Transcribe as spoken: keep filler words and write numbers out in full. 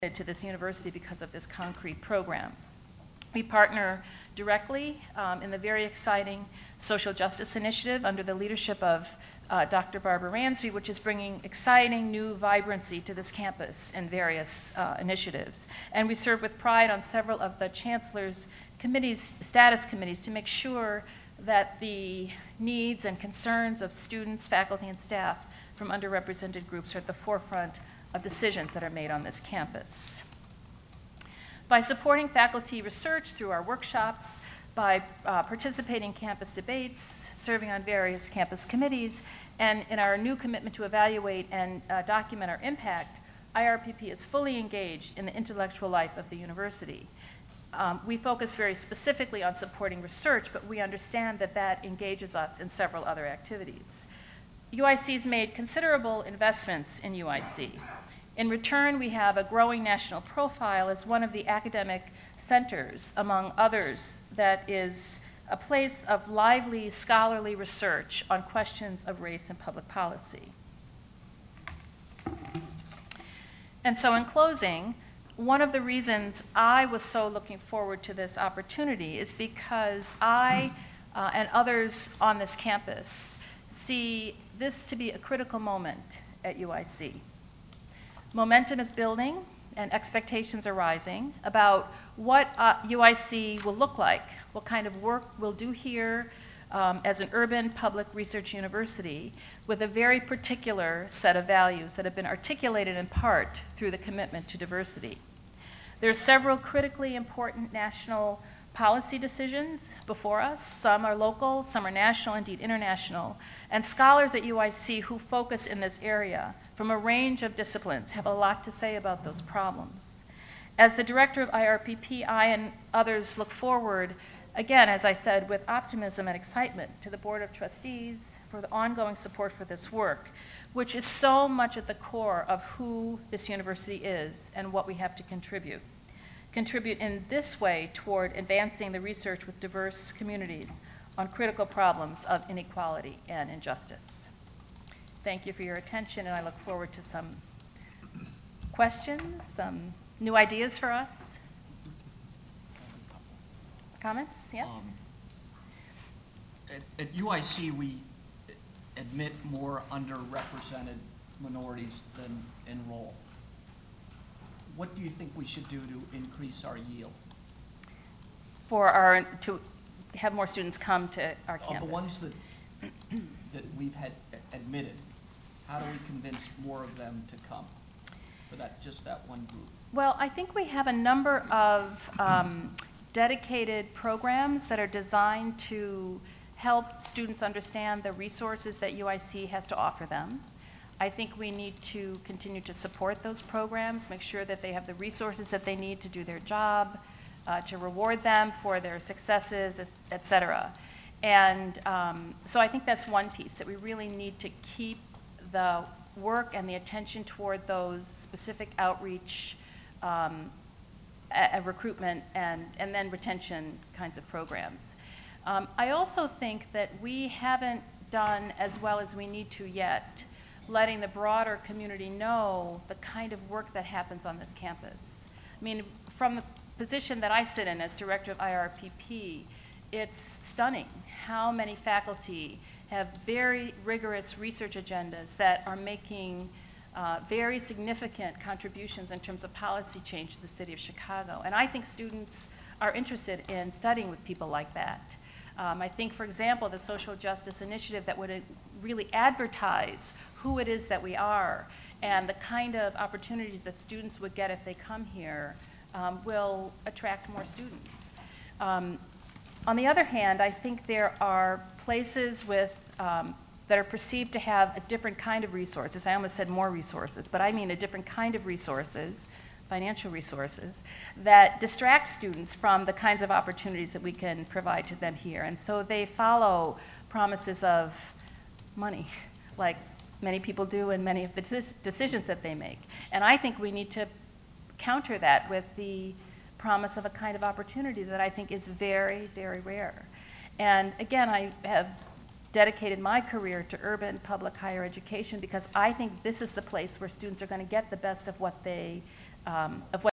to this university because of this concrete program. We partner directly um, in the very exciting social justice initiative under the leadership of uh, Doctor Barbara Ransby, which is bringing exciting new vibrancy to this campus in various uh, initiatives. And we serve with pride on several of the chancellor's committees, status committees, to make sure that the needs and concerns of students, faculty, and staff from underrepresented groups are at the forefront of decisions that are made on this campus. By supporting faculty research through our workshops, by uh, participating in campus debates, serving on various campus committees, and in our new commitment to evaluate and uh, document our impact, I R P P is fully engaged in the intellectual life of the university. Um, we focus very specifically on supporting research, but we understand that that engages us in several other activities. U I C's made considerable investments in U I C. In return, we have a growing national profile as one of the academic centers, among others, that is a place of lively scholarly research on questions of race and public policy. And so in closing, one of the reasons I was so looking forward to this opportunity is because I uh, and others on this campus see this to be a critical moment at U I C. Momentum is building and expectations are rising about what uh, U I C will look like, what kind of work we'll do here um, as an urban public research university with a very particular set of values that have been articulated in part through the commitment to diversity. There are several critically important national policy decisions before us. Some are local, some are national, indeed international. And scholars at U I C who focus in this area from a range of disciplines have a lot to say about those problems. As the director of I R P P, I and others look forward, again, as I said, with optimism and excitement to the Board of Trustees for the ongoing support for this work, which is so much at the core of who this university is and what we have to contribute. Contribute in this way toward advancing the research with diverse communities on critical problems of inequality and injustice. Thank you for your attention, and I look forward to some questions, some new ideas for us. Comments? Yes? Um, at, at U I C, we admit more underrepresented minorities than enroll. What do you think we should do to increase our yield? For our, to have more students come to our Of campus. the ones that, that we've had admitted, how do we convince more of them to come for that, just that one group? Well, I think we have a number of um, dedicated programs that are designed to help students understand the resources that U I C has to offer them. I think we need to continue to support those programs, make sure that they have the resources that they need to do their job, uh, to reward them for their successes, et, et cetera. And um, so I think that's one piece, that we really need to keep the work and the attention toward those specific outreach, um, a, a recruitment, and, and then retention kinds of programs. Um, I also think that we haven't done as well as we need to yet letting the broader community know the kind of work that happens on this campus. I mean, from the position that I sit in as director of I R P P, it's stunning how many faculty have very rigorous research agendas that are making uh, very significant contributions in terms of policy change to the city of Chicago. And I think students are interested in studying with people like that. Um, I think, for example, the social justice initiative that would uh, really advertise who it is that we are and the kind of opportunities that students would get if they come here um, will attract more students. Um, on the other hand, I think there are places with um, that are perceived to have a different kind of resources. I almost said more resources, but I mean a different kind of resources, financial resources, that distract students from the kinds of opportunities that we can provide to them here. And so they follow promises of money, like many people do in many of the de- decisions that they make. And I think we need to counter that with the promise of a kind of opportunity that I think is very, very rare. And again, I have dedicated my career to urban public higher education because I think this is the place where students are going to get the best of what they um, of what